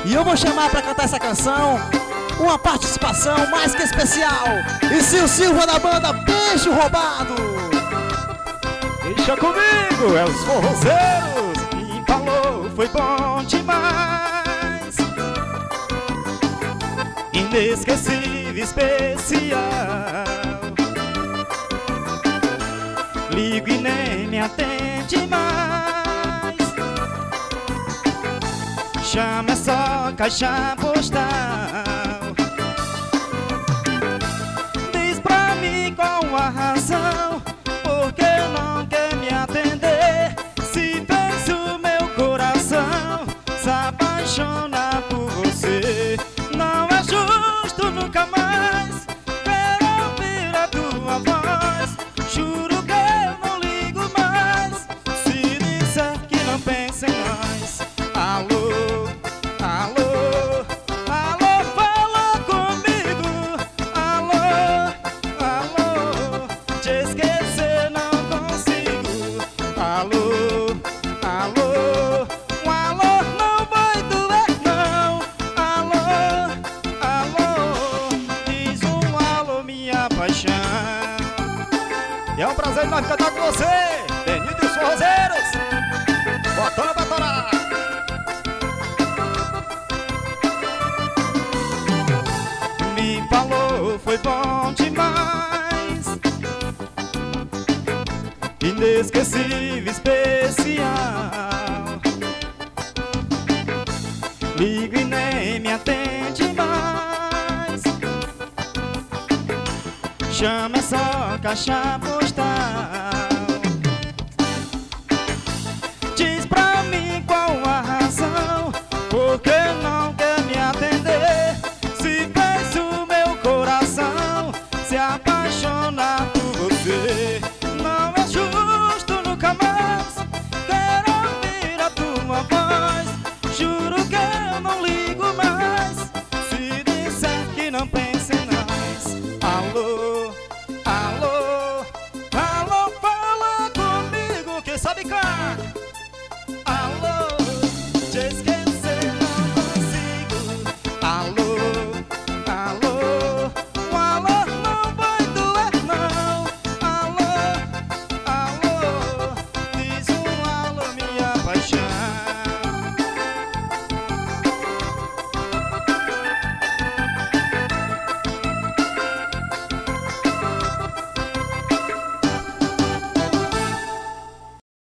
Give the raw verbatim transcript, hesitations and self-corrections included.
E eu vou chamar pra cantar essa canção uma participação mais que especial. E Sil Silva da banda Beijo Roubado. Deixa comigo, é os forrozeiros. Me falou, foi bom demais. Inesquecível, especial. Ligo e nem me atende mais. Chama essa caixa postal. Diz pra mim qual a razão, porque não quer me atender. Se fez o meu coração se apaixonar por você. Não é justo nunca mais quero ouvir a tua voz. Juro que eu não ligo mais se disser que não pensa em nós. Alô, alô, alô, fala comigo. Alô, alô, te esquecer não consigo. Alô, alô, um alô não vai doer não. Alô, alô, diz um alô minha paixão. E é um prazer nós cantar com você, Benito e os Forrozeiros. Botando pra torar. Me falou, foi bom demais. Inesquecível, especial. Ligo e nem me atende mais. Chama essa caixa postal.